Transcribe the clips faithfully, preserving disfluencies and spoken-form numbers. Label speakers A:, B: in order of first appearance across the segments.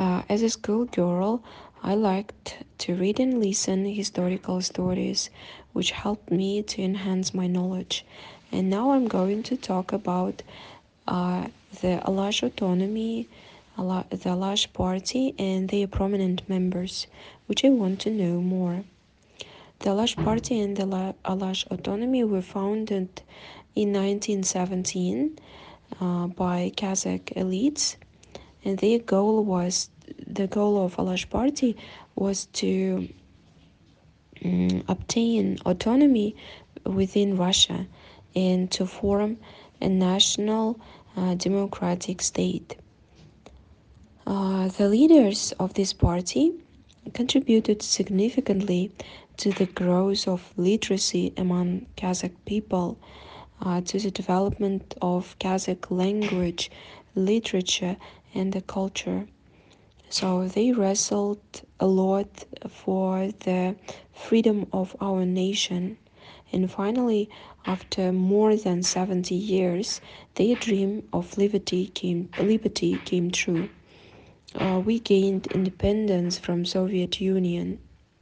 A: Uh, as a schoolgirl, I liked to read and listen historical stories, which helped me to enhance my knowledge. And now I'm going to talk about uh, the Alash autonomy, Ala- the Alash party, and their prominent members, which I want to know more. The Alash party and the La- Alash autonomy were founded in nineteen seventeen uh, by Kazakh elites, and their goal was the goal of Alash party was to um, obtain autonomy within Russia and to form a national uh, democratic state. Uh, the leaders of this party contributed significantly to the growth of literacy among Kazakh people, uh, to the development of Kazakh language, literature, and the culture. So they wrestled a lot for the freedom of our nation. And finally, after more than seventy years, their dream of liberty came, liberty came true. Uh, we gained independence from Soviet Union.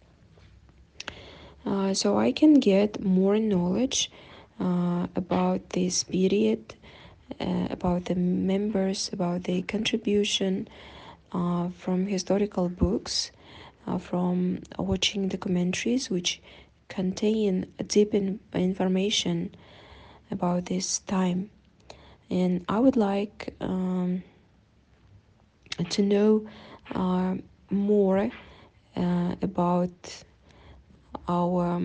A: Uh, so I can get more knowledge uh, about this period, uh, about the members, about their contribution uh, from historical books, uh, from watching documentaries which contain deep in information about this time. And I would like um, to know uh, more uh, about our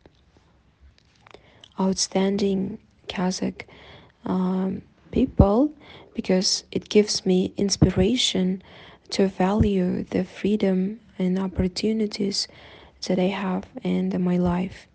A: outstanding Kazakh um, people because it gives me inspiration to value the freedom and opportunities that I have in my life.